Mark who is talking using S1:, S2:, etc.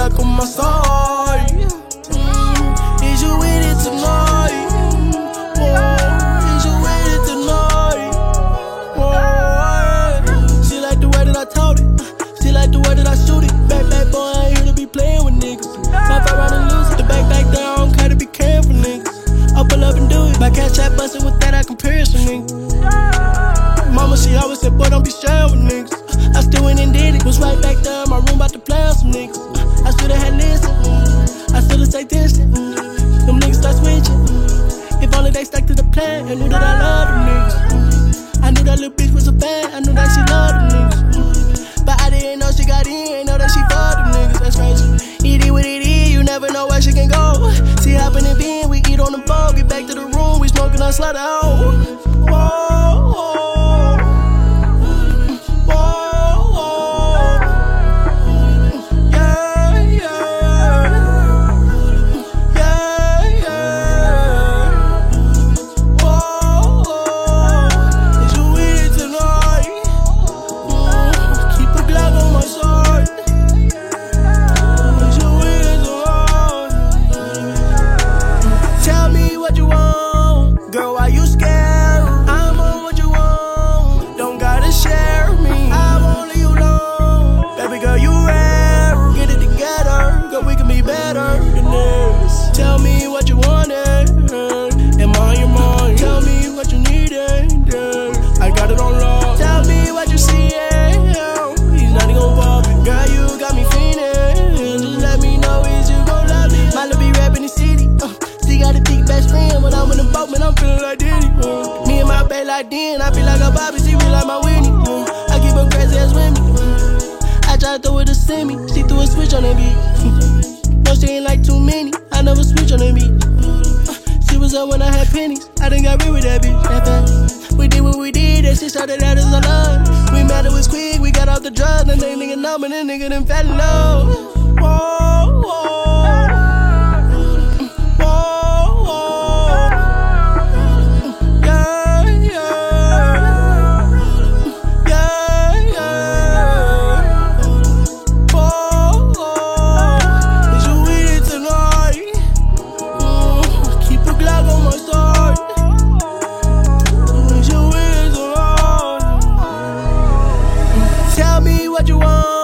S1: Glock on my side. Is you with it tonight? Is you with it tonight? She like the way that I told it. She like the way that I shoot it. Back, boy, I ain't here to be playing with niggas. If I run and lose it, the back there, I don't care to be careful, niggas. I pull up and do it. My cash app bustin' with that, I compare some niggas. Mama, she always said, boy, don't be sharing with niggas. I still went and did it. Was right back there in my room about to play on some niggas. I should've had listened. I should've stayed distant. Them niggas start switching. If only they stuck to the plan. I knew that I loved them niggas. I knew that little bitch was a bad. I knew that she loved them niggas. But I didn't know she got in. Ain't know that she fucked them niggas. That's crazy. It is what it is. You never know where she can go. See, hopping in bin. We eat on the boat. Get back to the room. We smoking on slaughter. Whoa. Tell me what you wanted, am I on your mind? Tell me what you needed, I got it on lock. Tell me what you see, he's not gonna bother me. Girl, you got me feeling, just let me know is you gon' love me. My little be rapping the city, she got a thick best friend. When I'm in the boat, man, I'm feeling like Diddy. Me and my bae like Den, I feel like a Bobby, she feel like my Whitney. I keep her crazy as with me. I try to throw it to send me, she threw a switch on that beat. No, she ain't like too many. I never switch on that beat. She was up when I had pennies. I done got rid with that bitch. That fast. We did what we did. That shit started out as a love. We met, it was quick. We got off the drugs. And they nigga know, but that nigga done fell in love. Whoa, whoa. What you want?